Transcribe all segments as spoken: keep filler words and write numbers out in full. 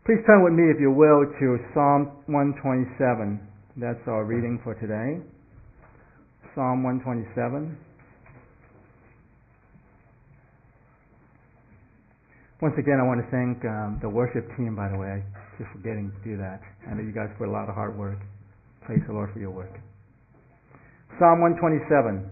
Please turn with me, if you will, to Psalm one twenty-seven. That's our reading for today. Psalm one twenty-seven. Once again, I want to thank um, the worship team, by the way. I keep forgetting to do that. I know you guys put a lot of hard work. Praise the Lord for your work. Psalm one twenty-seven.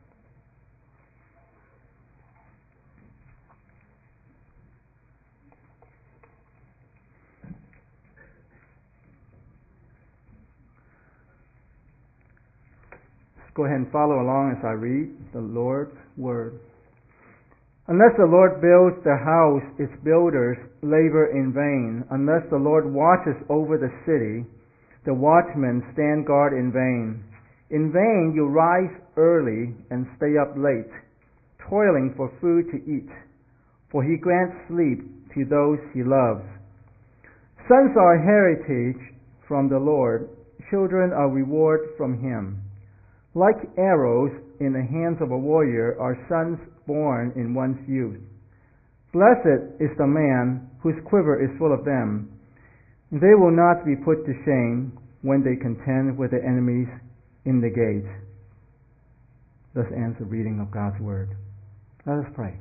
Go ahead and follow along as I read the Lord's Word. Unless the Lord builds the house, its builders labor in vain. Unless the Lord watches over the city, the watchmen stand guard in vain. In vain you rise early and stay up late, toiling for food to eat, for he grants sleep to those he loves. Sons are a heritage from the Lord, children a reward from him. Like arrows in the hands of a warrior are sons born in one's youth. Blessed is the man whose quiver is full of them. They will not be put to shame when they contend with their enemies in the gate. Thus ends the reading of God's Word. Let us pray.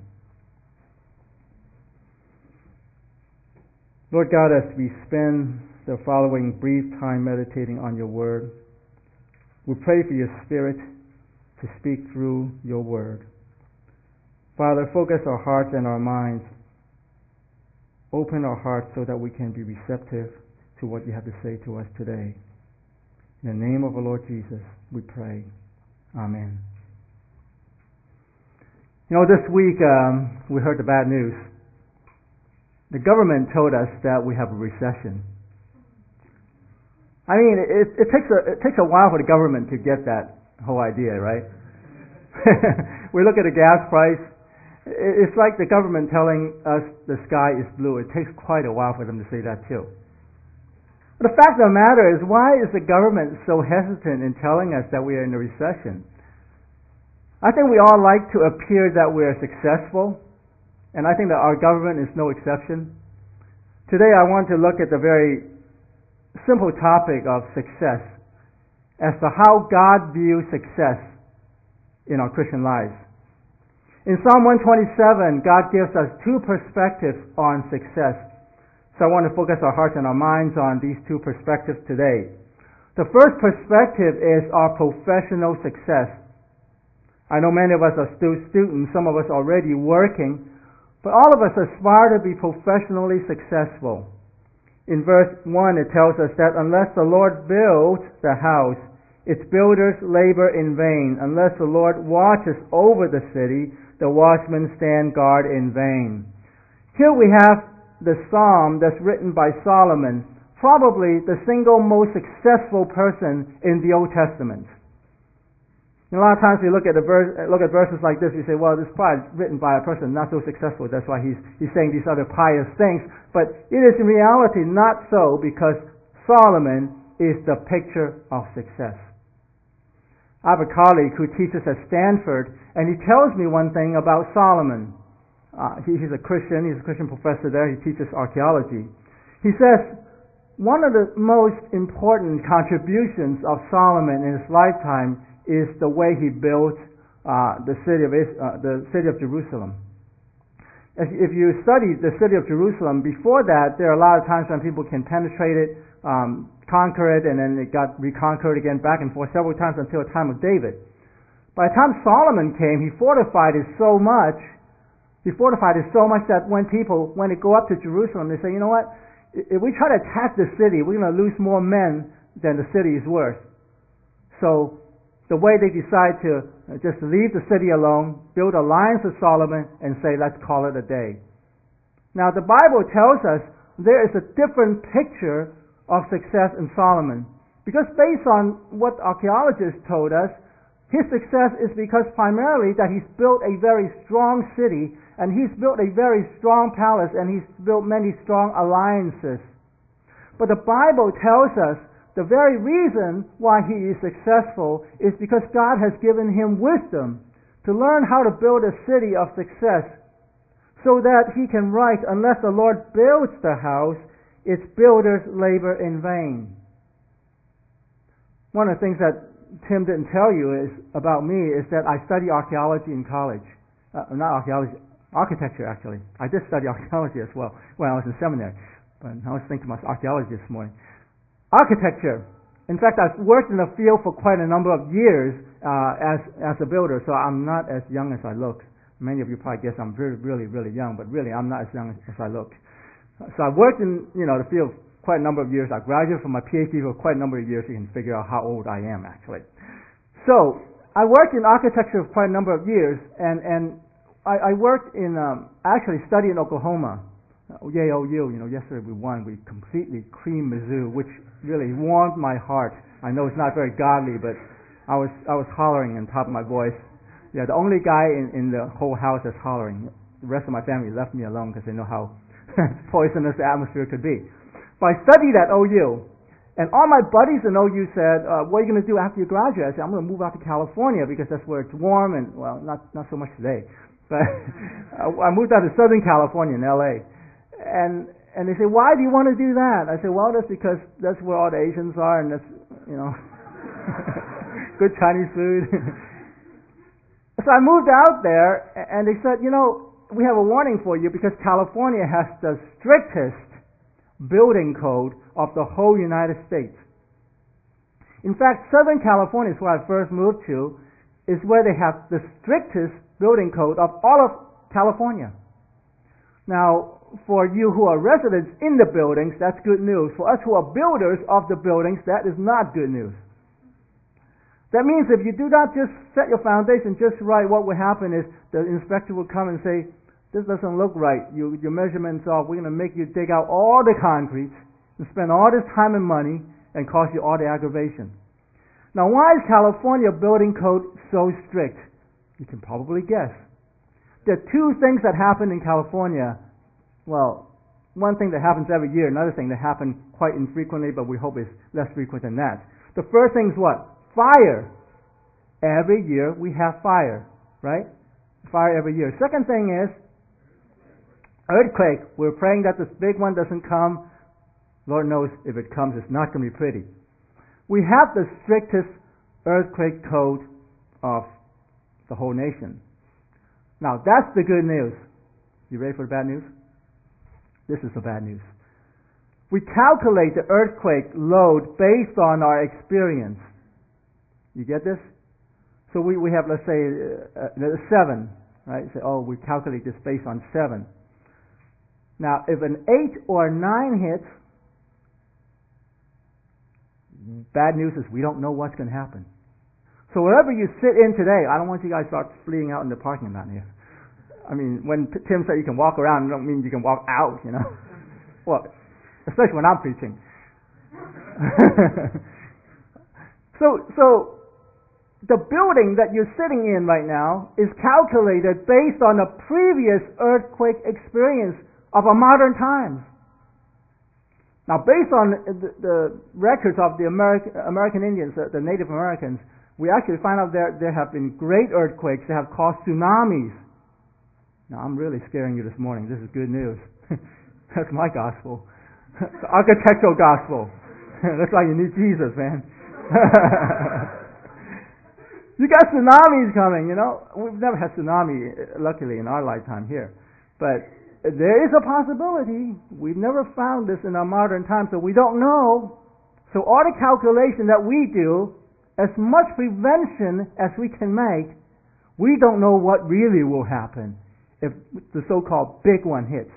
Lord God, as we spend the following brief time meditating on your Word, we pray for your Spirit to speak through your Word. Father, focus our hearts and our minds. Open our hearts so that we can be receptive to what you have to say to us today. In the name of the Lord Jesus, we pray. Amen. You know, this week um, we heard the bad news. The government told us that we have a recession. I mean, it, it takes a it takes a while for the government to get that whole idea, right? We look at the gas price. It's like the government telling us the sky is blue. It takes quite a while for them to say that too. But the fact of the matter is, why is the government so hesitant in telling us that we are in a recession? I think we all like to appear that we are successful, and I think that our government is no exception. Today I want to look at the very simple topic of success as to how God views success in our Christian lives. In Psalm one twenty-seven, God gives us two perspectives on success. So I want to focus our hearts and our minds on these two perspectives today. The first perspective is our professional success. I know many of us are still students, some of us already working, but all of us aspire to be professionally successful. In verse one, it tells us that unless the Lord builds the house, its builders labor in vain. Unless the Lord watches over the city, the watchmen stand guard in vain. Here we have the psalm that's written by Solomon, probably the single most successful person in the Old Testament. And a lot of times we look at, a verse, look at verses like this, we say, well, this is probably written by a person not so successful, that's why he's, he's saying these other pious things. But it is in reality not so, because Solomon is the picture of success. I have a colleague who teaches at Stanford, and he tells me one thing about Solomon. Uh, he, he's a Christian, he's a Christian professor there, he teaches archaeology. He says, one of the most important contributions of Solomon in his lifetime is the way he built uh, the city of uh, the city of Jerusalem. If, if you study the city of Jerusalem, before that, there are a lot of times when people can penetrate it, um, conquer it, and then it got reconquered again back and forth several times until the time of David. By the time Solomon came, he fortified it so much, he fortified it so much that when people, when they go up to Jerusalem, they say, you know what, if we try to attack the city, we're going to lose more men than the city is worth. So the way they decide to just leave the city alone, build alliance with Solomon, and say, let's call it a day. Now, the Bible tells us there is a different picture of success in Solomon. Because based on what archaeologists told us, his success is because primarily that he's built a very strong city, and he's built a very strong palace, and he's built many strong alliances. But the Bible tells us the very reason why he is successful is because God has given him wisdom to learn how to build a city of success, so that he can write, unless the Lord builds the house, its builders labor in vain. One of the things that Tim didn't tell you is about me is that I study archaeology in college. Uh, not archaeology, architecture actually. I did study archaeology as well when I was in seminary. But I was thinking about archaeology this morning. Architecture. In fact, I've worked in the field for quite a number of years uh, as as a builder, so I'm not as young as I look. Many of you probably guess I'm really, really, really young, but really I'm not as young as I look. So I've worked in you know the field quite a number of years. I graduated from my PhD for quite a number of years. You can figure out how old I am actually. So I worked in architecture for quite a number of years, and and I, I worked in um, I actually studied in Oklahoma. Uh, yay O U, you know, yesterday we won. We completely creamed Mizzou, which really warmed my heart. I know it's not very godly, but I was I was hollering on top of my voice. Yeah, the only guy in, in the whole house that's hollering. The rest of my family left me alone because they know how poisonous the atmosphere could be. But I studied at O U, and all my buddies in O U said, uh, what are you going to do after you graduate? I said, I'm going to move out to California because that's where it's warm and, well, not not so much today. But I moved out to Southern California in L A And and they say, why do you want to do that? I say, well, that's because that's where all the Asians are, and that's, you know, good Chinese food. So I moved out there, and they said, you know, we have a warning for you because California has the strictest building code of the whole United States. In fact, Southern California is where I first moved to, is where they have the strictest building code of all of California. Now, for you who are residents in the buildings, that's good news. For us who are builders of the buildings, that is not good news. That means if you do not just set your foundation just right, what will happen is the inspector will come and say, this doesn't look right. You, your measurements are, we're going to make you dig out all the concrete and spend all this time and money and cost you all the aggravation. Now, why is California building code so strict? You can probably guess. There are two things that happen in California. Well, one thing that happens every year, another thing that happens quite infrequently, but we hope is less frequent than that. The first thing is what? Fire. Every year we have fire, right? Fire every year. Second thing is earthquake. We're praying that this big one doesn't come. Lord knows if it comes, it's not going to be pretty. We have the strictest earthquake code of the whole nation. Now, that's the good news. You ready for the bad news? This is the bad news. We calculate the earthquake load based on our experience. You get this? So we, we have, let's say, uh, uh, seven, right? Say, oh, we calculate this based on seven. Now, if an eight or a nine hits, bad news is we don't know what's going to happen. So wherever you sit in today, I don't want you guys to start fleeing out in the parking lot here. I mean, when Tim said you can walk around, I don't mean you can walk out, you know. Well, especially when I'm preaching. so, so the building that you're sitting in right now is calculated based on a previous earthquake experience of a modern times. Now, based on the, the records of the American, American Indians, the, the Native Americans, we actually find out there there have been great earthquakes that have caused tsunamis. Now, I'm really scaring you this morning. This is good news. That's my gospel. The architectural gospel. That's why you need Jesus, man. You got tsunamis coming, you know. We've never had tsunami, luckily, in our lifetime here. But there is a possibility. We've never found this in our modern times, so we don't know. So all the calculation that we do, as much prevention as we can make, we don't know what really will happen if the so-called big one hits.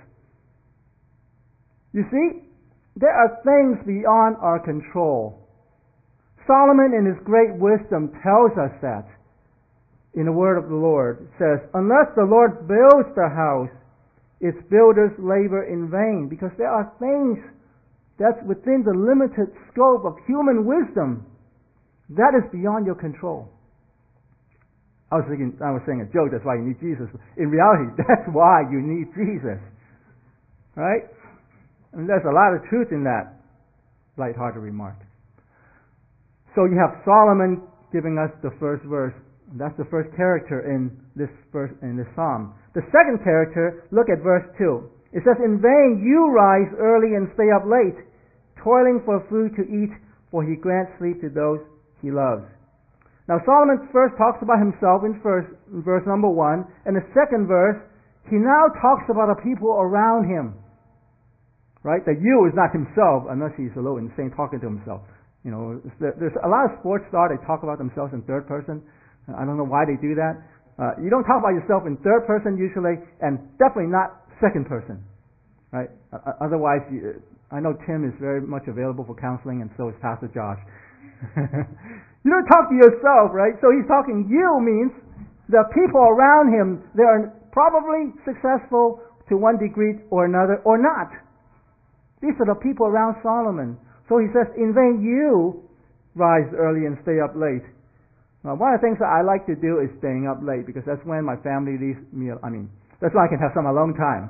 You see, there are things beyond our control. Solomon in his great wisdom tells us that in the word of the Lord. It says, unless the Lord builds the house, its builders labor in vain, because there are things that's within the limited scope of human wisdom that is beyond your control. I was thinking, I was saying a joke, that's why you need Jesus. In reality, that's why you need Jesus. Right? And there's a lot of truth in that lighthearted remark. So you have Solomon giving us the first verse. That's the first character in this verse, in this psalm. The second character, look at verse two. It says, in vain you rise early and stay up late, toiling for food to eat, for he grants sleep to those he loves. Now Solomon first talks about himself in, first, in verse number one, and the second verse, he now talks about the people around him. Right? The you is not himself, unless he's a little insane talking to himself. You know, there's a lot of sports stars, they talk about themselves in third person. I don't know why they do that. Uh, you don't talk about yourself in third person usually, and definitely not second person. Right? Uh, otherwise, you, I know Tim is very much available for counseling, and so is Pastor Josh. You don't talk to yourself, right? So he's talking you means the people around him, they are probably successful to one degree or another, or not. These are the people around Solomon. So he says, in vain you rise early and stay up late. Now, one of the things that I like to do is staying up late, because that's when my family leaves me, I mean, that's when I can have some alone time.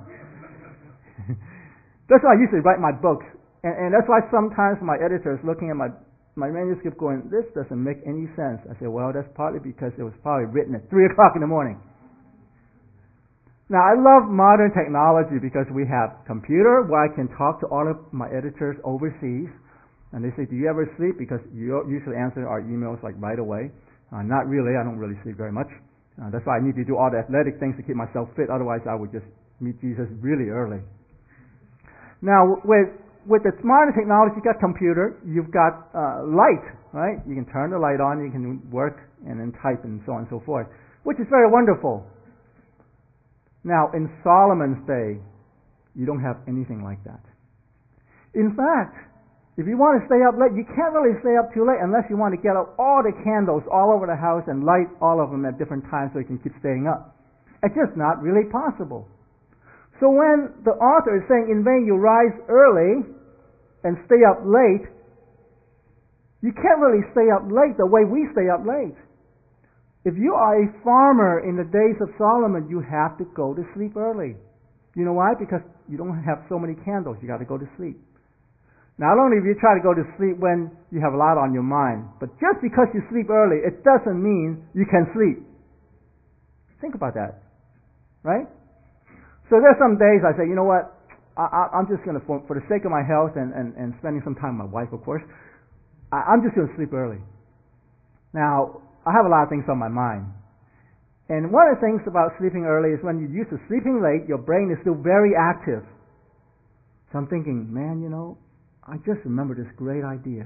That's why I usually write my books. And, and that's why sometimes my editor is looking at my, my manuscript going, this doesn't make any sense. I say, well, that's partly because it was probably written at three o'clock in the morning. Now, I love modern technology because we have computer where I can talk to all of my editors overseas, and they say, do you ever sleep? Because you usually answer our emails like right away. Uh, not really. I don't really sleep very much. Uh, that's why I need to do all the athletic things to keep myself fit. Otherwise, I would just meet Jesus really early. Now, with with the modern technology, you've got computer, you've got uh, light, right? You can turn the light on, you can work and then type and so on and so forth, which is very wonderful. Now, in Solomon's day, you don't have anything like that. In fact, if you want to stay up late, you can't really stay up too late unless you want to get up all the candles all over the house and light all of them at different times so you can keep staying up. It's just not really possible. So when the author is saying, in vain you rise early and stay up late, you can't really stay up late the way we stay up late. If you are a farmer in the days of Solomon, you have to go to sleep early. You know why? Because you don't have so many candles. You got to go to sleep. Not only do you try to go to sleep when you have a lot on your mind, but just because you sleep early, it doesn't mean you can sleep. Think about that. Right? So there's some days I say, you know what? I, I'm just going to, for, for the sake of my health and, and, and spending some time with my wife, of course, I, I'm just going to sleep early. Now, I have a lot of things on my mind. And one of the things about sleeping early is when you're used to sleeping late, your brain is still very active. So I'm thinking, man, you know, I just remember this great idea.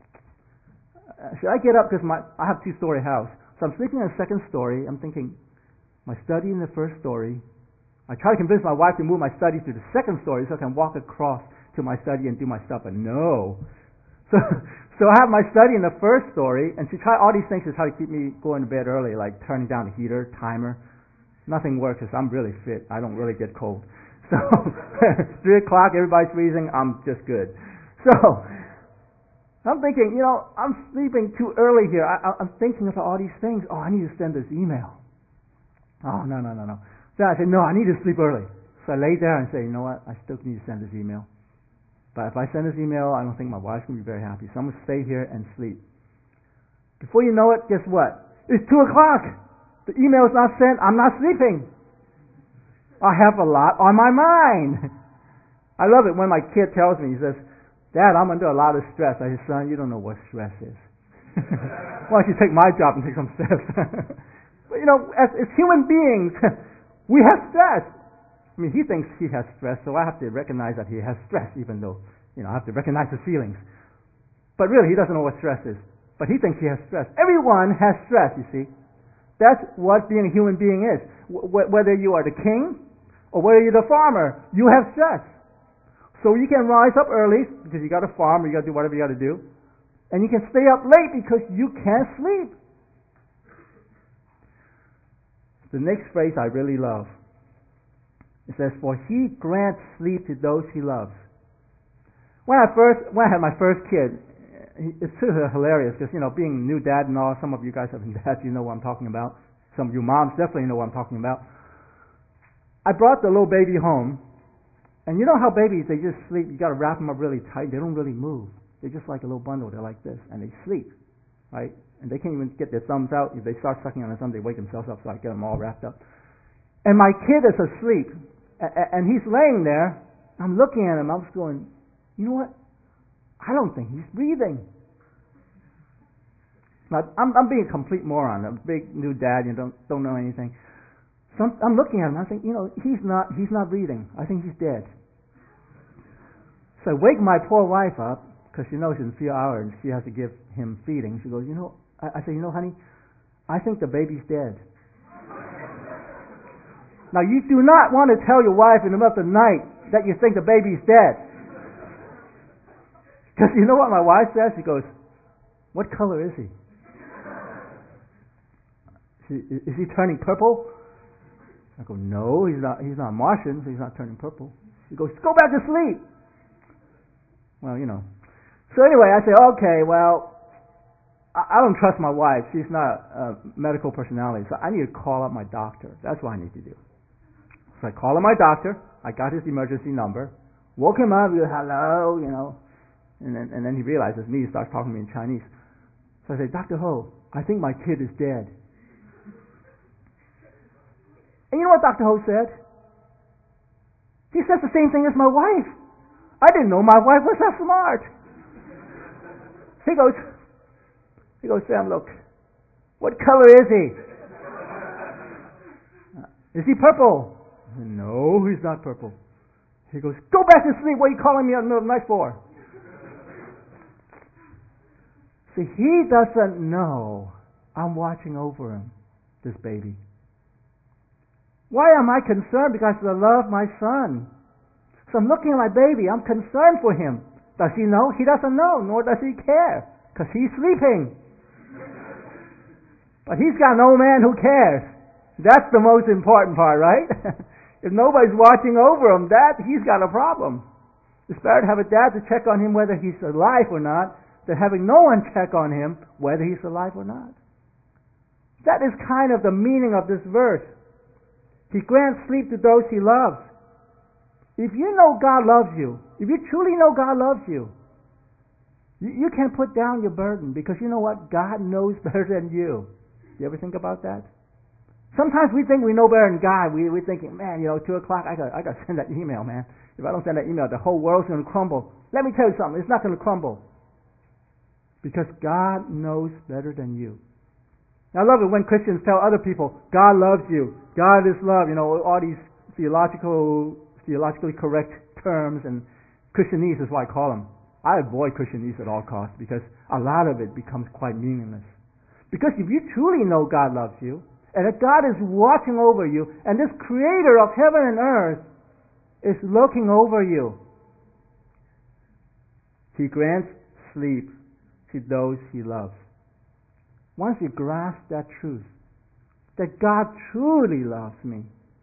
Uh, should I get up? Because my I have a two-story house. So I'm sleeping in the second story. I'm thinking, my study in the first story. I try to convince my wife to move my study to the second story so I can walk across to my study and do my stuff. But no. So, so I have my study in the first story, and she tried all these things to try to keep me going to bed early, like turning down the heater, timer. Nothing works because I'm really fit. I don't really get cold. So three o'clock, everybody's freezing. I'm just good. So I'm thinking, you know, I'm sleeping too early here. I, I'm thinking about all these things. Oh, I need to send this email. Oh, no, no, no, no. Then I said, no, I need to sleep early. So I lay there and say, you know what? I still need to send this email. But if I send this email, I don't think my wife's going to be very happy. So I'm going to stay here and sleep. Before you know it, guess what? It's two o'clock. The email's not sent. I'm not sleeping. I have a lot on my mind. I love it when my kid tells me, he says, Dad, I'm under a lot of stress. I say, son, you don't know what stress is. Why don't you take my job and take some steps? But you know, as, as human beings, we have stress. I mean, he thinks he has stress, so I have to recognize that he has stress, even though, you know, I have to recognize his feelings. But really, he doesn't know what stress is. But he thinks he has stress. Everyone has stress, you see. That's what being a human being is. W- whether you are the king or whether you're the farmer, you have stress. So you can rise up early because you got to farm or you got to do whatever you got to do. And you can stay up late because you can't sleep. The next phrase I really love. It says, for he grants sleep to those he loves. When I first, when I had my first kid, it's sort of hilarious because, you know, being a new dad and all, some of you guys have been dads, you know what I'm talking about. Some of you moms definitely know what I'm talking about. I brought the little baby home, and you know how babies, they just sleep, you got to wrap them up really tight, they don't really move. They're just like a little bundle, they're like this, and they sleep, right? And they can't even get their thumbs out. If they start sucking on their thumb, they wake themselves up, so I get them all wrapped up. And my kid is asleep, And he's laying there. I'm looking at him. I'm just going, you know what? I don't think he's breathing. Now, I'm, I'm being a complete moron. I'm a big new dad. You don't don't know anything. So I'm, I'm looking at him. I think, you know, he's not he's not breathing. I think he's dead. So I wake my poor wife up because she knows in a few hours she has to give him feeding. She goes, you know, I, I say, you know, honey, I think the baby's dead. Now, you do not want to tell your wife in the middle of the night that you think the baby's dead. Because you know what my wife says? She goes, what color is he? Is he turning purple? I go, no, he's not. He's not Martian, so he's not turning purple. She goes, go back to sleep. Well, you know. So anyway, I say, okay, well, I don't trust my wife. She's not a medical personality, so I need to call up my doctor. That's what I need to do. So I call up my doctor. I got his emergency number. Woke him up. He goes, hello, you know. And then, and then he realizes me. He starts talking to me in Chinese. So I say, Doctor Ho, I think my kid is dead. And you know what Doctor Ho said? He says the same thing as my wife. I didn't know my wife was that smart. He goes, he goes, Sam, look, what color is he? Is he purple? No, he's not purple. He goes, go back to sleep. What are you calling me in the middle of the night for? See, he doesn't know I'm watching over him, this baby. Why am I concerned? Because I love my son. So I'm looking at my baby. I'm concerned for him. Does he know? He doesn't know, nor does he care, because he's sleeping. But he's got an old man who cares. That's the most important part, right? If nobody's watching over him, that he's got a problem. It's better to have a dad to check on him whether he's alive or not than having no one check on him whether he's alive or not. That is kind of the meaning of this verse. He grants sleep to those he loves. If you know God loves you, if you truly know God loves you, you, you can put down your burden because you know what? God knows better than you. You ever think about that? Sometimes we think we know better than God. We, we're thinking, man, you know, two o'clock, I got I got to send that email, man. If I don't send that email, the whole world's going to crumble. Let me tell you something. It's not going to crumble. Because God knows better than you. I love it when Christians tell other people, God loves you. God is love. You know, all these theological, theologically correct terms, and Christianese is what I call them. I avoid Christianese at all costs because a lot of it becomes quite meaningless. Because if you truly know God loves you, and that God is watching over you, and this creator of heaven and earth is looking over you, He grants sleep to those He loves. Once you grasp that truth, that God truly loves me,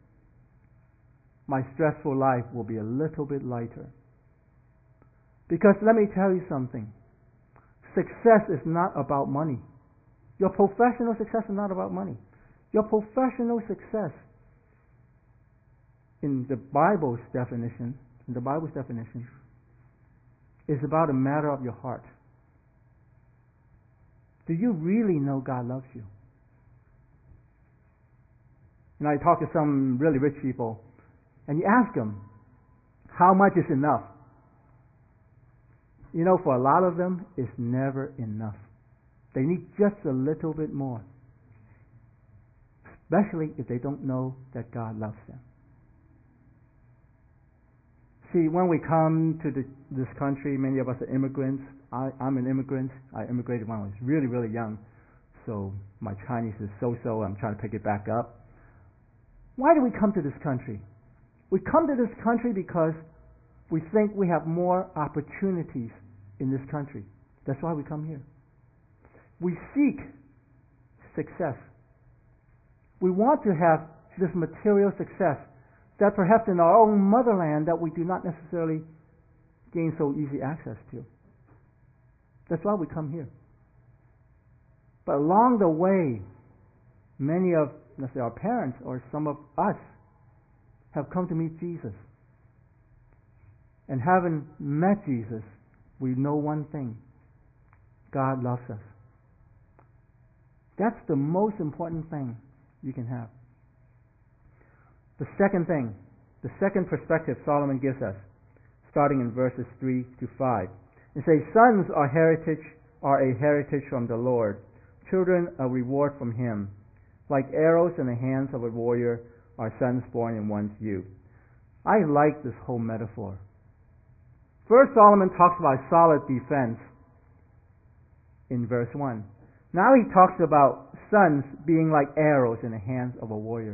my stressful life will be a little bit lighter. Because let me tell you something. Success is not about money. Your professional success is not about money. Your professional success, in the Bible's definition, in the Bible's definition, is about a matter of your heart. Do you really know God loves you? And I talk to some really rich people, and you ask them, how much is enough? You know, for a lot of them, it's never enough. They need just a little bit more. Especially if they don't know that God loves them. See, when we come to the, this country, many of us are immigrants. I, I'm an immigrant. I immigrated when I was really, really young. So my Chinese is so-so. I'm trying to pick it back up. Why do we come to this country? We come to this country because we think we have more opportunities in this country. That's why we come here. We seek success. We want to have this material success that perhaps in our own motherland that we do not necessarily gain so easy access to. That's why we come here. But along the way, many of, let's say, our parents or some of us have come to meet Jesus. And having met Jesus, we know one thing. God loves us. That's the most important thing you can have. The second thing the second perspective Solomon gives us, starting in verses three to five. It says, "Sons are heritage, are a heritage from the Lord, children a reward from Him. Like arrows in the hands of a warrior are sons born in one's youth." I like this whole metaphor. First, Solomon talks about solid defense in verse one. Now he talks about sons being like arrows in the hands of a warrior.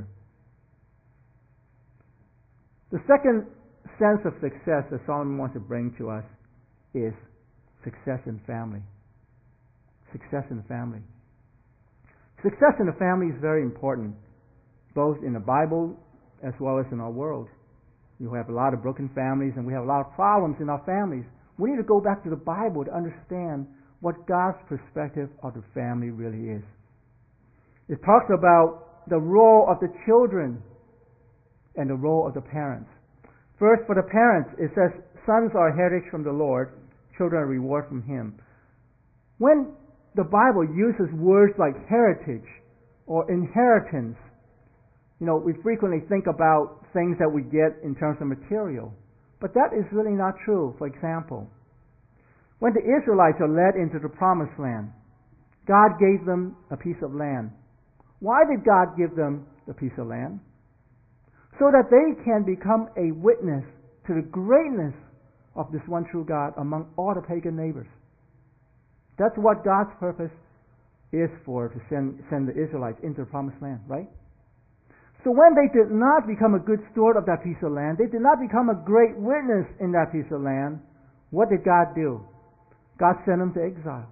The second sense of success that Solomon wants to bring to us is success in family. Success in the family. Success in the family is very important, both in the Bible as well as in our world. You have a lot of broken families and we have a lot of problems in our families. We need to go back to the Bible to understand what God's perspective of the family really is. It talks about the role of the children and the role of the parents. First, for the parents, it says, "Sons are heritage from the Lord, children are reward from Him." When the Bible uses words like heritage or inheritance, you know, we frequently think about things that we get in terms of material. But that is really not true. For example, when the Israelites are led into the promised land, God gave them a piece of land. Why did God give them the piece of land? So that they can become a witness to the greatness of this one true God among all the pagan neighbors. That's what God's purpose is for, to send, send the Israelites into the promised land, right? So when they did not become a good steward of that piece of land, they did not become a great witness in that piece of land, what did God do? God sent them to exile.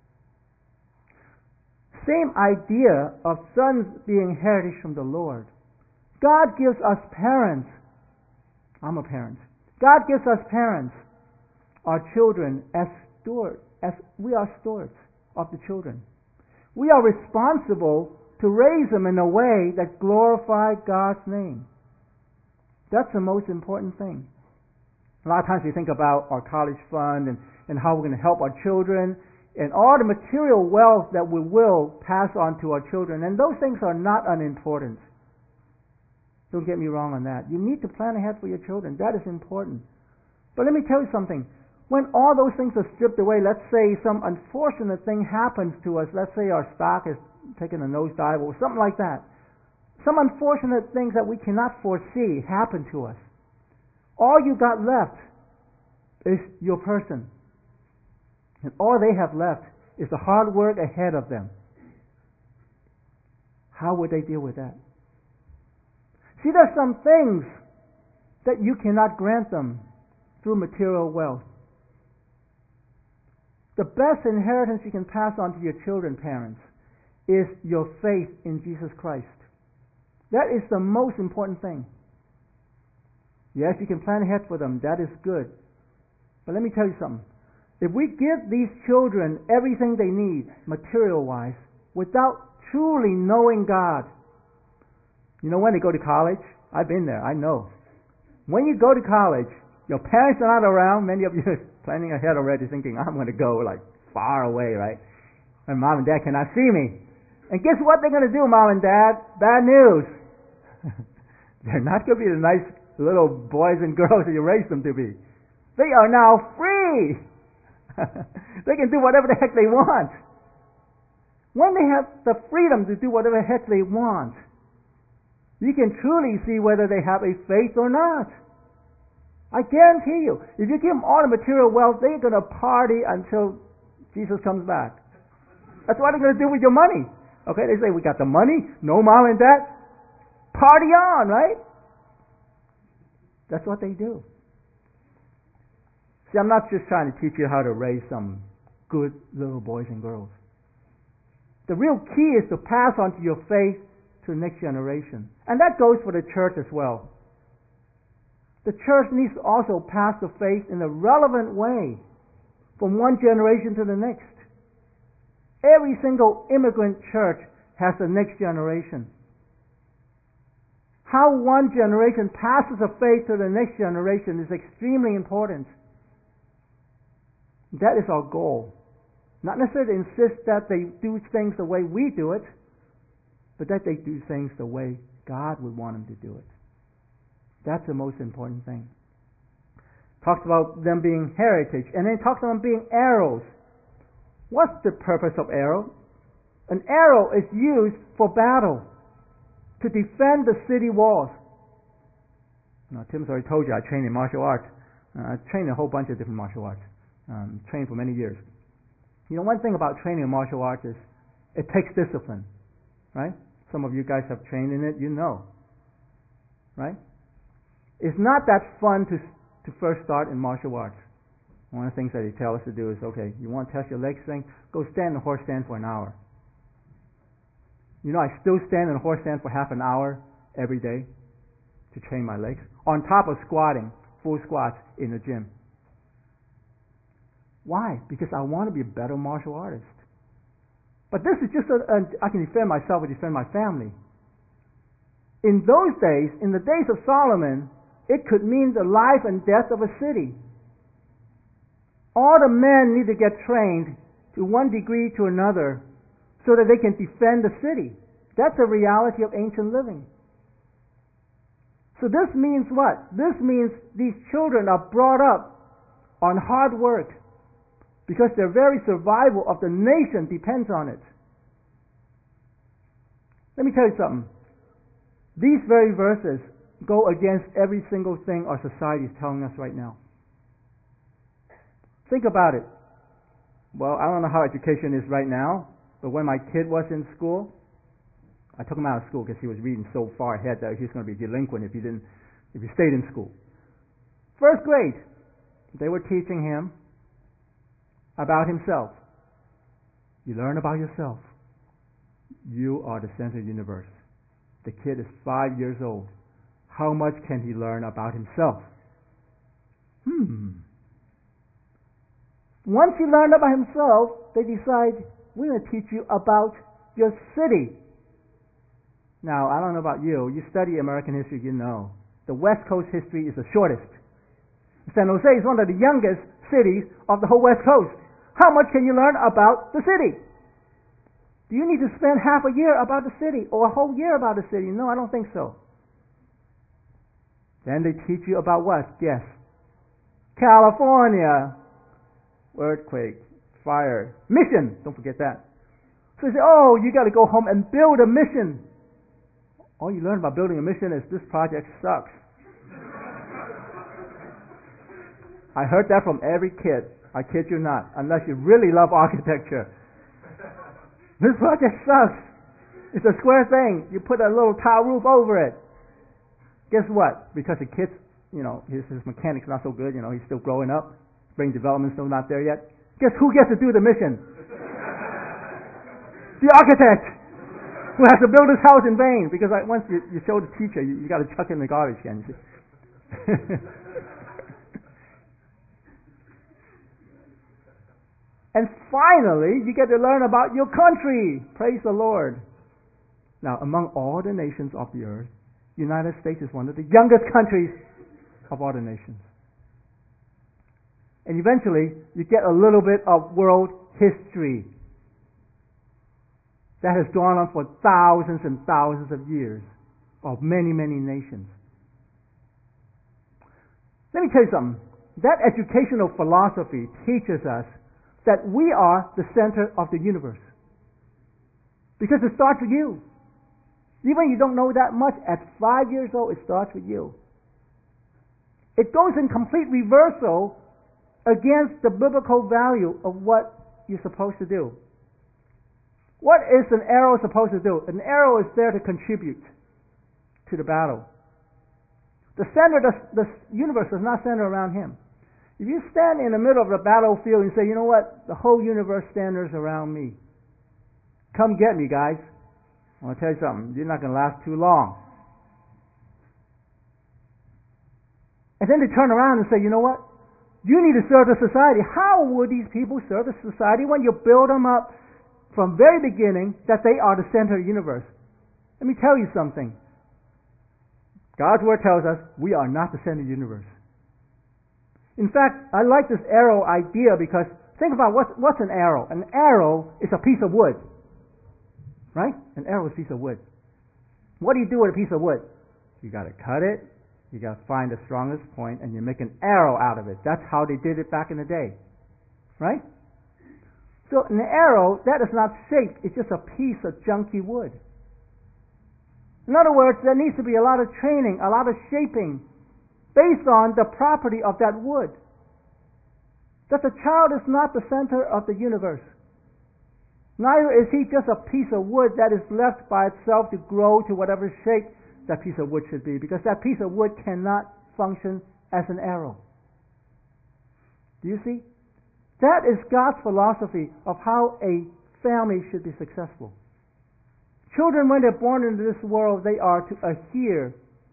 Same idea of sons being heritage from the Lord. God gives us parents. I'm a parent. God gives us parents, our children, as stewards, as we are stewards of the children. We are responsible to raise them in a way that glorifies God's name. That's the most important thing. A lot of times we think about our college fund and, and how we're going to help our children and all the material wealth that we will pass on to our children. And those things are not unimportant. Don't get me wrong on that. You need to plan ahead for your children. That is important. But let me tell you something. When all those things are stripped away, let's say some unfortunate thing happens to us. Let's say our stock is taking a nosedive or something like that. Some unfortunate things that we cannot foresee happen to us. All you got left is your person. And all they have left is the hard work ahead of them. How would they deal with that? See, there's some things that you cannot grant them through material wealth. The best inheritance you can pass on to your children, parents, is your faith in Jesus Christ. That is the most important thing. Yes, you can plan ahead for them. That is good. But let me tell you something. If we give these children everything they need, material-wise, without truly knowing God, you know when they go to college? I've been there. I know. When you go to college, your parents are not around. Many of you are planning ahead already thinking, I'm going to go like far away, right? And mom and dad cannot see me. And guess what they're going to do, mom and dad? Bad news. They're not going to be the nice little boys and girls that you raised them to be. They are now free. They can do whatever the heck they want. When they have the freedom to do whatever the heck they want, you can truly see whether they have a faith or not. I guarantee you, if you give them all the material wealth, they're going to party until Jesus comes back. That's what they're going to do with your money. Okay, they say, we got the money, no mom and dad, party on, right? That's what they do. See, I'm not just trying to teach you how to raise some good little boys and girls. The real key is to pass on to your faith to the next generation. And that goes for the church as well. The church needs to also pass the faith in a relevant way from one generation to the next. Every single immigrant church has the next generation. How one generation passes the faith to the next generation is extremely important. That is our goal. Not necessarily to insist that they do things the way we do it, but that they do things the way God would want them to do it. That's the most important thing. Talks about them being heritage, and then talks about being arrows. What's the purpose of arrow? An arrow is used for battle, to defend the city walls. Now, Tim's already told you I trained in martial arts. Uh, I trained in a whole bunch of different martial arts. Um, trained for many years. You know, one thing about training in martial arts is it takes discipline, right? Some of you guys have trained in it, you know, right? It's not that fun to to first start in martial arts. One of the things that they tell us to do is, okay, you want to test your leg strength? Go stand in the horse stand for an hour. You know, I still stand in the horse stand for half an hour every day to train my legs, on top of squatting, full squats in the gym. Why? Because I want to be a better martial artist. But this is just, a, a, I can defend myself or defend my family. In those days, in the days of Solomon, it could mean the life and death of a city. All the men need to get trained to one degree to another so that they can defend the city. That's a reality of ancient living. So this means what? This means these children are brought up on hard work because their very survival of the nation depends on it. Let me tell you something. These very verses go against every single thing our society is telling us right now. Think about it. Well, I don't know how education is right now, but when my kid was in school, I took him out of school because he was reading so far ahead that he was going to be delinquent if he didn't, if he stayed in school. First grade, they were teaching him about himself. You learn about yourself. You are the center of the universe. The kid is five years old. How much can he learn about himself? Hmm. Once he learned about himself, they decide, we're going to teach you about your city. Now, I don't know about you. You study American history, you know. The West Coast history is the shortest. San Jose is one of the youngest cities of the whole West Coast. How much can you learn about the city? Do you need to spend half a year about the city or a whole year about the city? No, I don't think so. Then they teach you about what? Guess. California. Earthquake. Fire. Mission. Don't forget that. So you say, oh, you got to go home and build a mission. All you learn about building a mission is this project sucks. I heard that from every kid. I kid you not. Unless you really love architecture. This project sucks. It's a square thing. You put a little tile roof over it. Guess what? Because the kid's, you know, his, his mechanics not so good, you know, he's still growing up. Brain development's still not there yet. Guess who gets to do the mission? The architect, who has to build his house in vain. Because I, once you, you show the teacher, you, you got to chuck it in the garbage can. You see? And finally, you get to learn about your country. Praise the Lord. Now, among all the nations of the earth, United States is one of the youngest countries of all the nations. And eventually, you get a little bit of world history that has gone on for thousands and thousands of years of many, many nations. Let me tell you something. That educational philosophy teaches us that we are the center of the universe. Because it starts with you. Even you don't know that much, at five years old, it starts with you. It goes in complete reversal against the biblical value of what you're supposed to do. What is an arrow supposed to do? An arrow is there to contribute to the battle. The center, the, the universe does not center around him. If you stand in the middle of the battlefield and say, you know what, the whole universe centers around me. Come get me, guys. I want to tell you something. You're not going to last too long. And then they turn around and say, you know what? You need to serve the society. How would these people serve the society when you build them up from very beginning that they are the center of the universe? Let me tell you something. God's Word tells us we are not the center of the universe. In fact, I like this arrow idea because think about what's, what's an arrow. An arrow is a piece of wood. Right? An arrow is a piece of wood. What do you do with a piece of wood? You got to cut it. You You got to find the strongest point and you make an arrow out of it. That's how they did it back in the day. Right? So an arrow, that is not shaped. It's just a piece of junky wood. In other words, there needs to be a lot of training, a lot of shaping based on the property of that wood. That the child is not the center of the universe. Neither is he just a piece of wood that is left by itself to grow to whatever shape that piece of wood should be, because that piece of wood cannot function as an arrow. Do you see? That is God's philosophy of how a family should be successful. Children, when they're born into this world, they are to adhere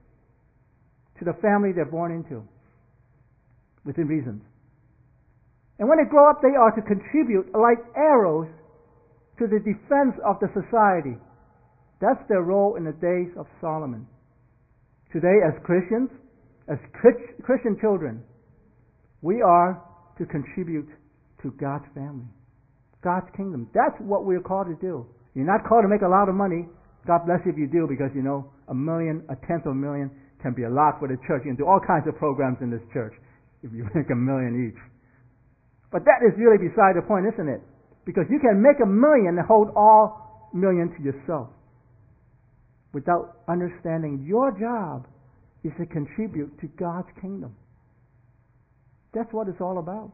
to the family they're born into, within reason. And when they grow up, they are to contribute like arrows to the defense of the society. That's their role in the days of Solomon. Today, as Christians, as Christian children, we are to contribute to God's family, God's kingdom. That's what we're called to do. You're not called to make a lot of money. God bless you if you do, because you know a million, a tenth of a million can be a lot for the church. You can do all kinds of programs in this church if you make a million each. But that is really beside the point, isn't it? Because you can make a million and hold all million to yourself without understanding your job is to contribute to God's kingdom. That's what it's all about.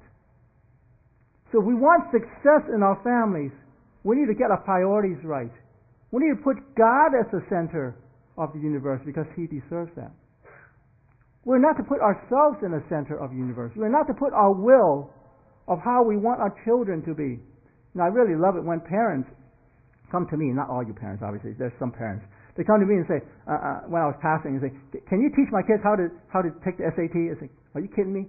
So if we want success in our families, we need to get our priorities right. We need to put God as the center of the universe because He deserves that. We're not to put ourselves in the center of the universe. We're not to put our will of how we want our children to be. Now, I really love it when parents come to me, not all you parents, obviously, there's some parents. They come to me and say, uh, uh, when I was pastoring, and say, can you teach my kids how to how to take the S A T? I say, are you kidding me?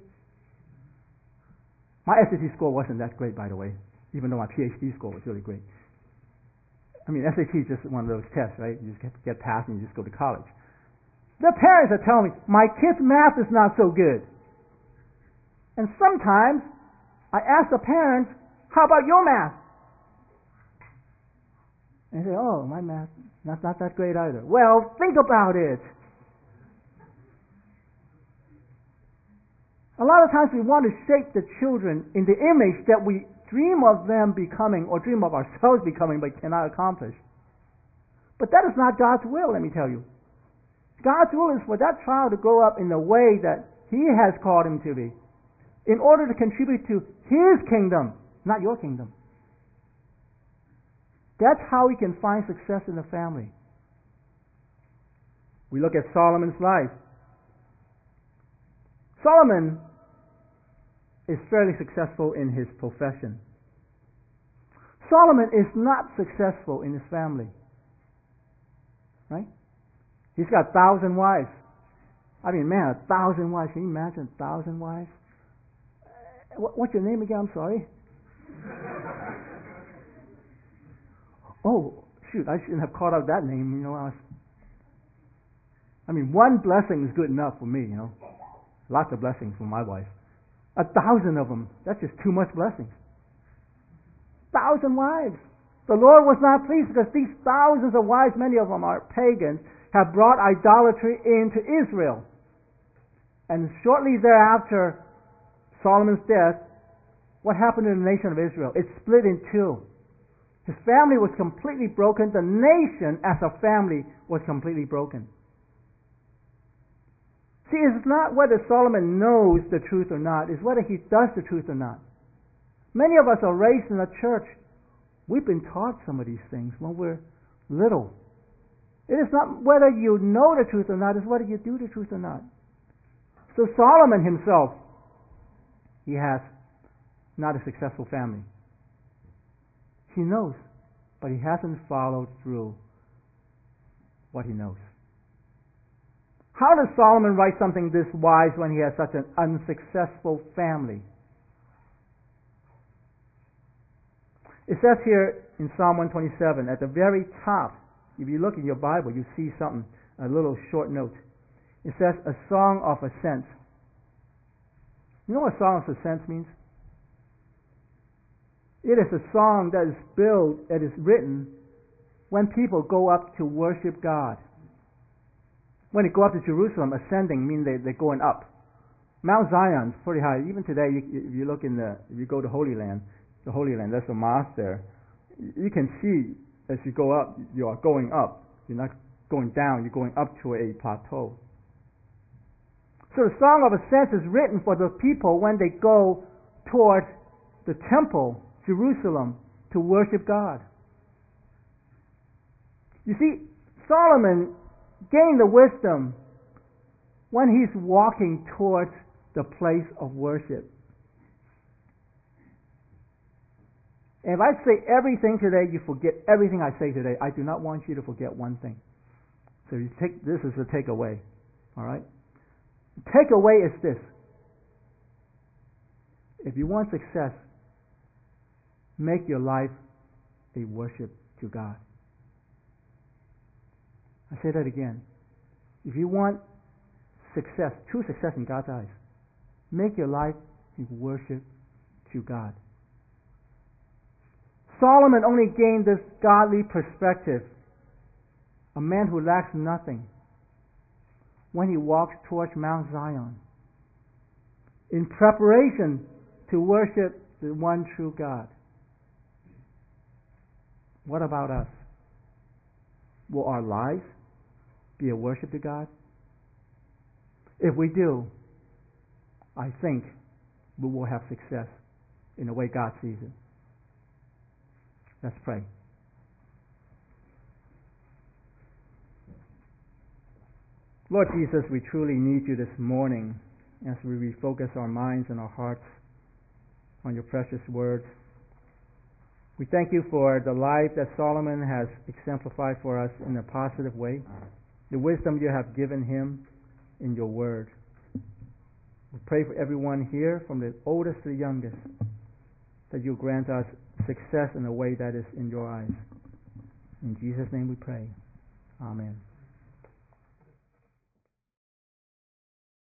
My S A T score wasn't that great, by the way, even though my P H D score was really great. I mean, S A T is just one of those tests, right? You just get, get passed and you just go to college. The parents are telling me, my kid's math is not so good. And sometimes I ask the parents, how about your math? And they say, oh, my math, not, not that great either. Well, think about it. A lot of times we want to shape the children in the image that we dream of them becoming or dream of ourselves becoming but cannot accomplish. But that is not God's will, let me tell you. God's will is for that child to grow up in the way that He has called him to be in order to contribute to His kingdom, not your kingdom. That's how we can find success in the family. We look at Solomon's life. Solomon is fairly successful in his profession. Solomon is not successful in his family. Right? He's got a thousand wives. I mean, man, a thousand wives. Can you imagine a thousand wives? What's your name again? I'm sorry. Oh, shoot, I shouldn't have called out that name. You know, I was. I mean, one blessing is good enough for me. You know, lots of blessings for my wife. A thousand of them, that's just too much blessings. Thousand wives. The Lord was not pleased because these thousands of wives, many of them are pagans, have brought idolatry into Israel. And shortly thereafter Solomon's death, what happened to the nation of Israel? It split in two. His family was completely broken. The nation as a family was completely broken. See, it's not whether Solomon knows the truth or not, it's whether he does the truth or not. Many of us are raised in a church. We've been taught some of these things when we're little. It is not whether you know the truth or not, it's whether you do the truth or not. So Solomon himself, he has not a successful family. He knows, but he hasn't followed through what he knows. How does Solomon write something this wise when he has such an unsuccessful family? It says here in Psalm one twenty-seven, at the very top, if you look in your Bible, you see something, a little short note. It says, a song of ascent. You know what a song of ascent means? It is a song that is built, that is written when people go up to worship God. When they go up to Jerusalem, ascending means they, they're going up. Mount Zion's pretty high. Even today, you, if you look in the, if you go to Holy Land, the Holy Land, that's the mosque there. You can see as you go up, you are going up. You're not going down. You're going up to a plateau. So the Song of Ascent is written for the people when they go toward the temple, Jerusalem, to worship God. You see, Solomon gained the wisdom when he's walking towards the place of worship. And if I say everything today, you forget everything I say today. I do not want you to forget one thing. So you take this as a takeaway. All right? The takeaway is this. If you want success, make your life a worship to God. I say that again. If you want success, true success in God's eyes, make your life a worship to God. Solomon only gained this godly perspective, a man who lacks nothing, when he walks towards Mount Zion in preparation to worship the one true God. What about us? Will our lives be a worship to God? If we do, I think we will have success in the way God sees it. Let's pray. Lord Jesus, we truly need you this morning as we refocus our minds and our hearts on your precious words. We thank you for the life that Solomon has exemplified for us in a positive way, the wisdom you have given him in your word. We pray for everyone here, from the oldest to the youngest, that you grant us success in a way that is in your eyes. In Jesus' name we pray. Amen.